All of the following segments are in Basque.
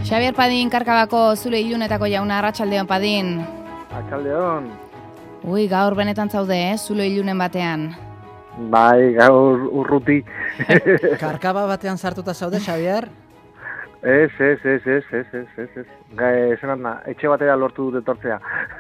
Xabier Padin, Karkabako zure ilunetako jauna, arratsaldeon Padin. Arratsaldeon. Ui, gaur benetan zaude, zulo ilunen batean. Bai, gaur urruti. Karkaba batean sartuta zaude, Xabier? Ez. Esan da, etxe batera lortu dut etortzea.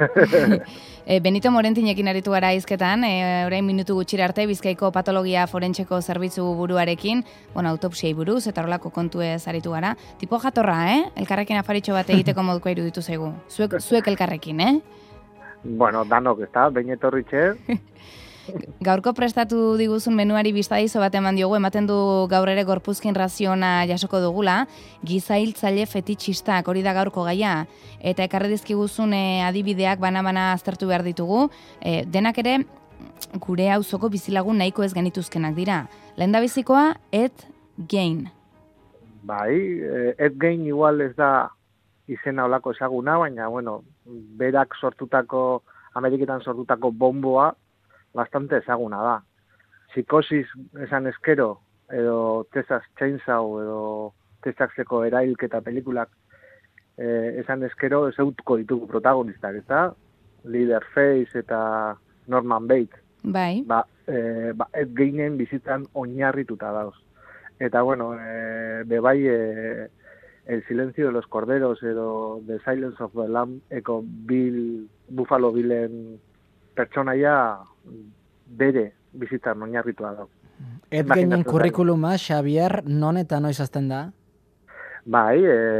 Benito Morentinekin aritu gara hizketan, orain minutu gutxira arte Bizkaiko patologia forentxeko zerbitzu buruarekin, autopsiei buruz eta horrelako kontuez aritu gara. Tipo jatorra, elkarrekin afaritxo bat egiteko moduko iruditu zaigu. Zuek elkarrekin, Bueno, danok, ez da, behin etorritxe. Gaurko prestatu diguzun menuari biztadizo bat eman diogu, ematen du gaur ere gorpuzkin raziona jasoko dugula, gizailtzaile fetitxistak, hori da gaurko gaia, eta ekarri dizkiguzun adibideak bana-bana aztertu behar ditugu, denak ere gure auzoko bizilagun nahiko ez genituzkenak dira. Lehendabizikoa, Ed Gein. Bai, Ed Gein igual ez da izena olako ezaguna, baina, berak sortutako, Ameriketan sortutako bomboa, bastante ezaguna da. Psikosis esan eskero, edo Texas Chainsaw, edo Texaseko erailketa pelikulak esan eskero, ezagutuko ditugu protagonistak, eta Leatherface eta Norman Bates. Bai. Ed Geinen bizitzan oinarrituta dauz. Eta, bebai, El silencio de los corderos, edo The Silence of the Lamb, eko Buffalo Billen pertsonaia bere bizitzan oinarritua da. Ed Geinen kurrikuluma, Xabier, non eta noiz azten da? Bai,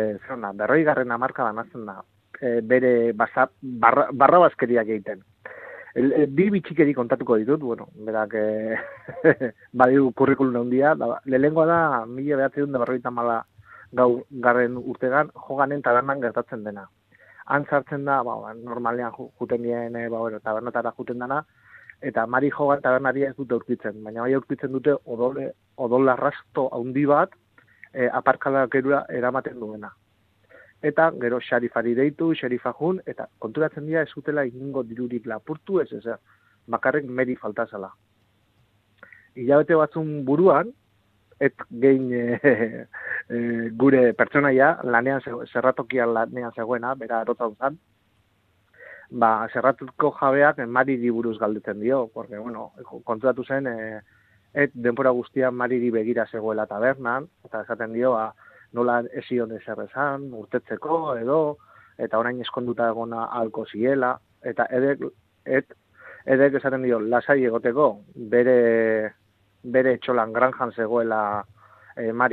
40. hamarkadan azten da. Bere barra bazkeriak egiten. Bi bitxikeri kontatuko ditut, berak badiu kurrikulum handia, lehengoa da 1940 garren urtegan joganen tabernan gertatzen dena. Han sartzen da, normalean juten dien, tabernatara juten dena, eta mari jogan tabernaria ez dute aurkitzen, baina bai aurkitzen dute odolarrasto handi bat aparkalakerura eramaten duena. Eta gero xerifari deitu, xerifa jun, eta konturatzen dira ez zutela ingo dirurik lapurtu, ez bakarrik meri faltazala. Hilabete batzun buruan, Ed Gein gure pertsonaia, zerratokian lanean zegoena, bera erotan zan, zerratuko jabeak Mariri buruz galdetzen dio, porque, konturatu zen, Ed denpora guztian Mariri begira zegoela tabernan, eta esaten dio, nola ezion ezer esan, urtetzeko, edo, eta orain eskonduta egona halko ziela, eta Edek esaten dio, lasai egoteko, bere etxolan granjan zegoela Mari.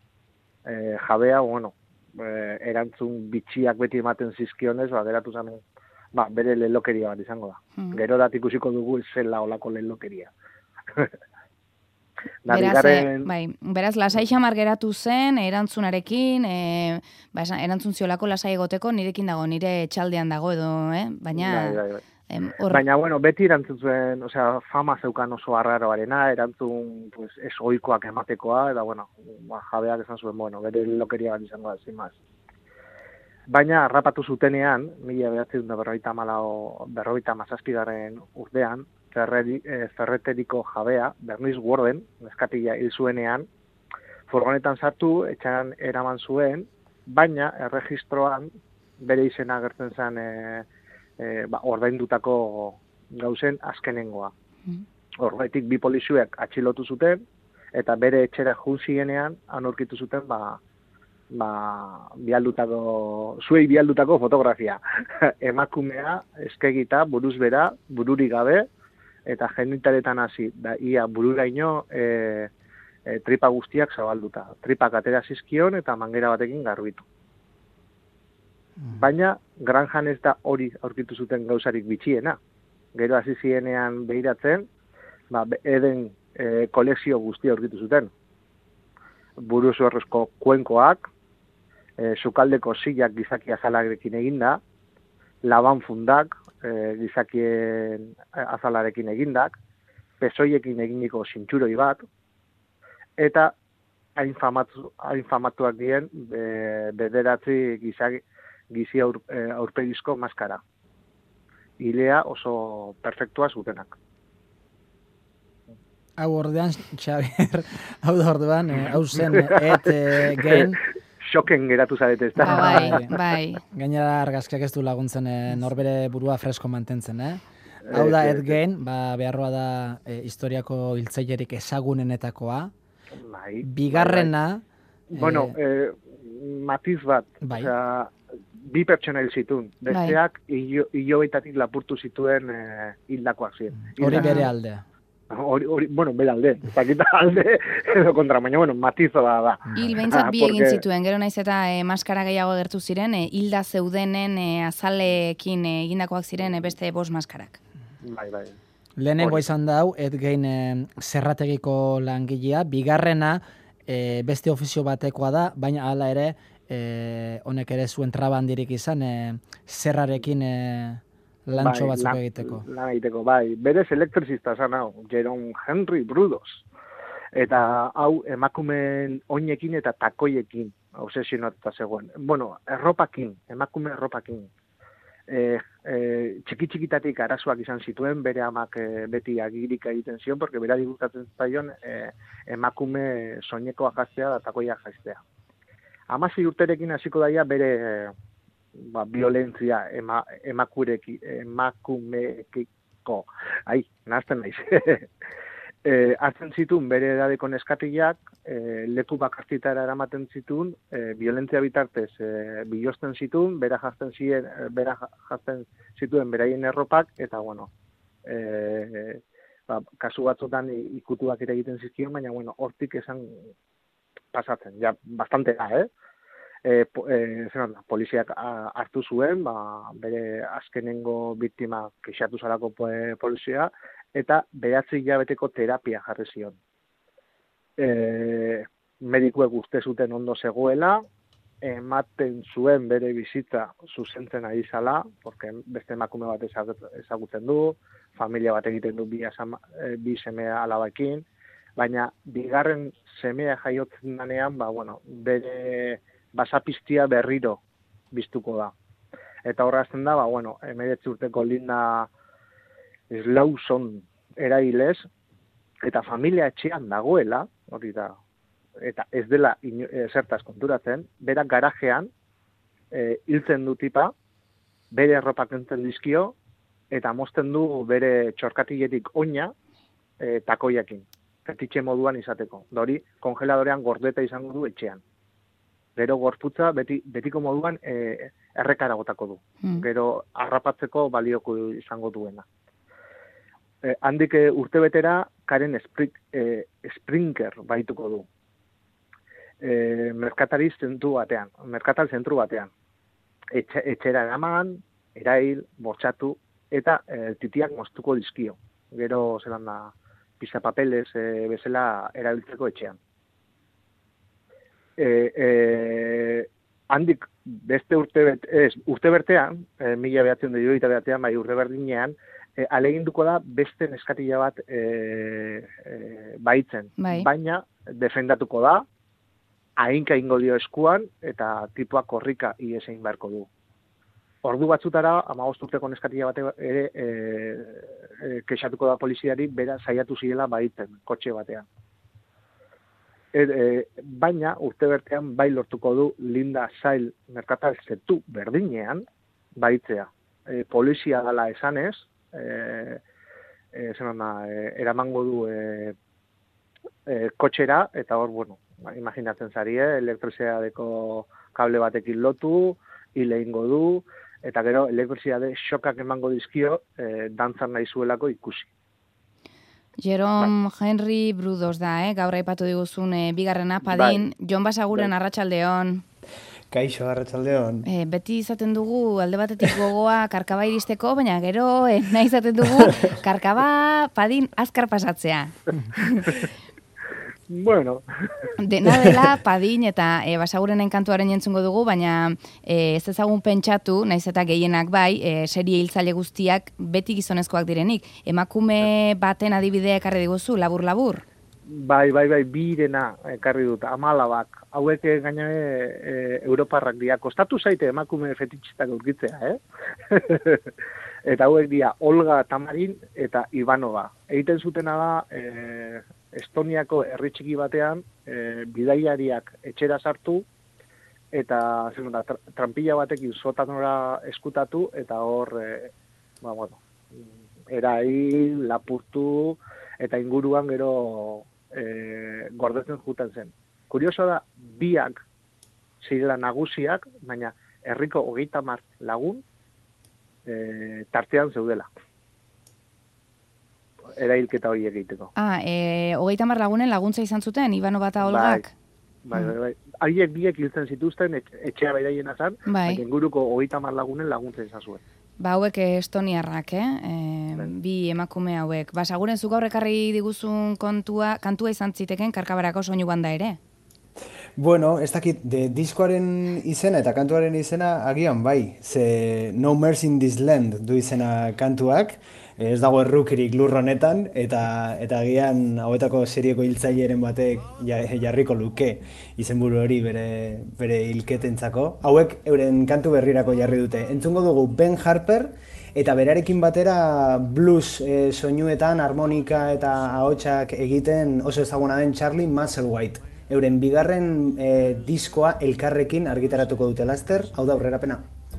Jabea, erantzun bitxiak beti ematen zizkionez, geratu zen, bere lelokeria bat izango da. Gero dat ikusiko dugu zela olako lelokeria. Beraz, lasai xamar geratu zen, erantzunarekin, erantzun ziolako lasai egoteko nirekin dago, nire txaldean dago edo, baina... Baina, beti erantzun zuen, fama zeukan oso arraroarena, erantzun ez ohikoak ematekoa, eta, jabeak esan zuen, bere lokeria bat izango da, zimaz. Baina, harrapatu zutenean, 1957 urtean, ferreteriko jabea, Bernice Warden, neskatila hil zuenean, furgonetan sartu, etxean eraman zuen, baina, erregistroan, bere izena agertzen zen, ordaindutako gauzen azkenengoa. Horretik bi polizuek atxilotu zuten, eta bere etxera junzienean aurkitu zuten zuei bialdutako fotografia. Emakumea, eskegita, buruz bera, bururik gabe, eta genitaretan hasi, ia bururaino tripa guztiak zabalduta. Tripak atera zizkion eta mangera batekin garbitu. Baina, granjan ez da hori aurkitu zuten gauzarik bitxiena. Gero hasi zienean behiratzen, Eden kolekzio guztia aurkitu zuten. Buruzu errezko kuenkoak, sukaldeko zilak gizaki azalarekin eginda, laban fundak gizakien azalarekin egindak, pezoiekin eginiko zintxuroi bat, eta hain famatuak dien bederatzi gizi aurpegizko maskara. Ilea oso perfektua zutenak. Hau ordean, Xabier, hau zen, Ed Gein. xoken geratu zarete, ez da? Bai. Gainera argazkiak ez du laguntzen norbere burua fresko mantentzen, Hau da Ed Gein, beharroa da historiako hiltzailerik ezagunenetakoa. Bai. Bigarrena... Bueno, matiz bat, osea, bi pertsona hil zituen, besteak hilobeitatik lapurtu zituen hildakoak ziren. Hori bere aldea. Bueno, bere alde, ez dakita alde edo kontra, baina, bueno, matizo da. Hil behintzat bi egin zituen, gero naiz eta maskara gehiago agertu ziren, hilda zeudenen azalekin egindakoak ziren beste 5 maskarak. Bai. Lehenengo izan da hau, Ed Gein zerrategiko langilea, bigarrena beste ofizio batekoa da, baina hala ere, honek ere zuen trabandirik izan, zerrarekin lantxo batzuk egiteko. Lan egiteko, bai. Berez elektrizista zan hau, Jerome Henry Brudos. Eta hau emakumeen oinekin eta takoiekin obsesionatuta zegoen. Bueno, emakume erropakin. Txiki-txikitatik arazoak izan zituen, bere amak beti agirik egiten zion, porque bera digutatzen zaion emakume soinekoa jaztea da takoia jaztea. 16 urterekin hasiko daia bere violentzia emakumeekiko. Nahazten naiz. Hartzen zituen bere edadeko neskatilak, leku bakartitara eramaten zituen, violentzia bitartez bilosten zituen, bera jazten zituen beraien erropak, eta bueno, kasu batzutan ikutuak ere egiten zizkion, baina bueno, hortik esan pasatzen, ja, bastante da, poliziak hartu zuen, bere azkenengo biktima kexatu zarako polizia, eta 9 hilabeteko terapia jarri zion. Medikuek uste zuten ondo zegoela, ematen zuen bere bizitza zuzentzen ari zala, porque beste emakume bat ezagutzen du, familia bat egiten du bi semea alabaekin, baina bigarren semea jaiotzen danean, bere basapistia berriro biztuko da. Eta horrazten da, 19 urteko Linda Slauson erailez, eta familia etxean dagoela, hori da, eta ez dela zertaz konturatzen, berak garajean hiltzen du tipa, bere erropak entzen dizkio, eta mozten du bere txorkatiletik oina takoiakin, fetitxe moduan izateko. Hori, kongeladorean gordeta izango du etxean. Gero gorputza betiko moduan errekara gotako du. Gero harrapatzeko balioko izango duena. Handik urtebetera Karen Springer baituko du. Merkatal zentru batean. Etxera eraman, erail, bortxatu, eta titiak moztuko dizkio. Gero zelan da pisapapeles bezala erabiltzeko etxean. Handik beste urte bertean, 1979 bai urte berdinean, aleginduko da beste neskatila bat baitzen. Baina defendatuko da, hainka ingo dio eskuan, eta tipua korrika iesein beharko du. Ordu batzutara, 15 urteko neskatila bat ere kexatuko da poliziari, bera saiatu zirela baitzen, kotxe batean. Baina urte bertean bai lortuko du Linda Sail merkatal zetu berdinean baitzea. Polizia dela esanez, eramango du kotxera, eta hor, imaginatzen zari, elektrizidadeko kable batekin lotu, hile ingo du, eta gero elektrizidade xokak emango dizkio dantzan nahi zuelako ikusi. Jerome Henry Brudos da, gaur aipatu diguzun bigarrena, Padin, Jon Basaguren arratsaldeon. Kaixo, arratsaldeon. Beti izaten dugu alde batetik gogoa karkaba iristeko, baina gero nahi izaten dugu karkaba Padin azkar pasatzea. Bueno. Dena dela Padin eta Basagurenen kantuaren entzungo dugu, baina ez ezagun pentsatu, naiz eta gehienak bai, serie hiltzaile guztiak beti gizonezkoak direnik. Emakume baten adibidea ekarri diguzu, labur-labur? Bai, birena ekarri dut, 14. Hauek gainare europarrak dira. Kostatu zaite emakume fetitxistak aurkitzea, Eta hauek dira Olga Tamarin eta Ivanova. Egiten zutena da Estoniako herri txiki batean bidaiariak etxera sartu eta trampilla batekin sotanora eskutatu, eta hor, erail, lapurtu, eta inguruan gero gordetzen juten zen. Kurioso da, biak zirela nagusiak, baina herriko 30 lagun tartean zeudela. Erailketa hori egiteko. 30 lagunen laguntza izan zuten, Ivanova eta Olgak? Bai. Haiek biek hiltzen zituzten, etxea beraiena zen, baina inguruko 30 lagunen laguntza izan zuen. Hauek estoniarrak, bi emakume hauek. Saguren, zuk gaur ekarri diguzun kantua izan ziteken Karkabarako soinu banda ere? Bueno, ez dakit, diskoaren izena eta kantuaren izena agian bai. Ze No Mercy in This Land du izena kantuak, ez dago errukirik lur honetan, eta agian hauetako serieko hiltzaileren batek jarriko luke izenburu hori bere hilketentzako. Hauek euren kantu berrirako jarri dute. Entzungo dugu Ben Harper, eta berarekin batera blues soinuetan, harmonika eta ahotsak egiten oso ezaguna den Charlie Musselwhite. Euren bigarren diskoa elkarrekin argitaratuko dute laster, hau da aurrerapena.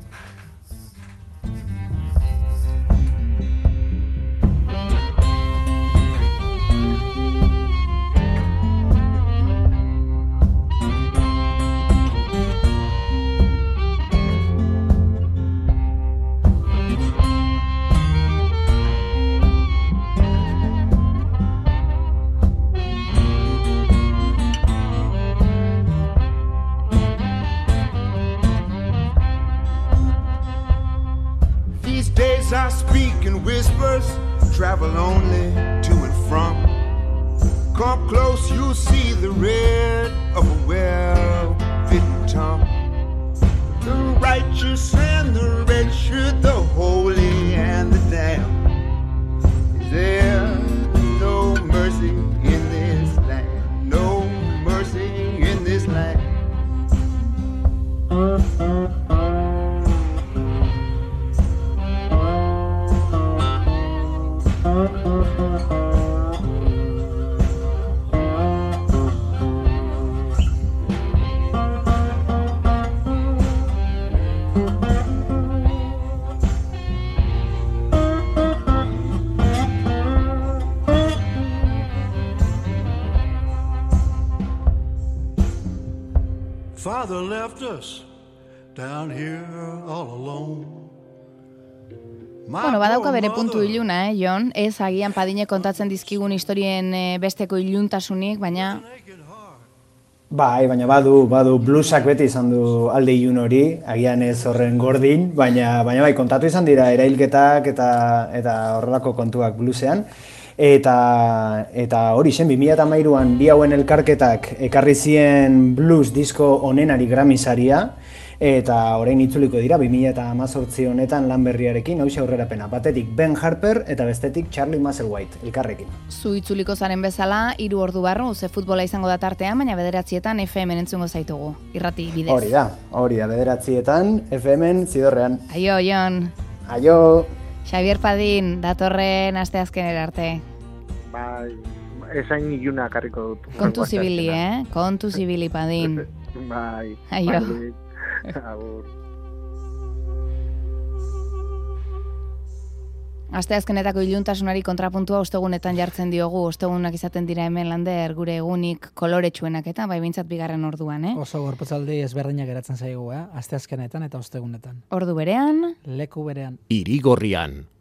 I speak in whispers, travel only to and from. Come close, you'll see the red of a well-fitting tongue. The righteous and the wretched, the holy and the damned. Is there no mercy in this land? No mercy in this land. Father left us down here all alone. Badauka bere puntu iluna, Jon? Ez agian Padine kontatzen dizkigun historien besteko iluntasunik, baina... Bai, baina badu bluesak beti izan du alde ilun hori, agian ez horren gordin, baina bai, kontatu izan dira erailketak eta horrelako kontuak bluesean. Eta hori zen, 2013an bi hauen elkarketak ekarri zien blues disko onenari Grammy saria, eta orain itzuliko dira 2018 honetan lan berriarekin, hauxe aurrerapena. Batetik Ben Harper eta bestetik Charlie Musselwhite elkarrekin. Zu itzuliko zaren bezala, 3 ordu barru, ze futbola izango da tartean, baina 9etan FM-en entzungo zaitugu, irrati bidez. Hori da, 9etan FM-en zidorrean. Aio, Jon. Aio. Xavier Padin, datorren asteazkenera arte. Bai, esain iluna karriko dut. Kontu zibili, Kontu zibili, Padin. Bai. Aio. Agur. Asteazkenetako iluntasunari kontrapuntua ostegunetan jartzen diogu, ostegunak izaten dira hemen lander, gure egunik koloretsuenak eta bai bintzat bigarren orduan, Oso gorputzaldi ezberdinak geratzen zaigu, Asteazkenetan eta ostegunetan. Ordu berean. Leku berean. Irigorrian.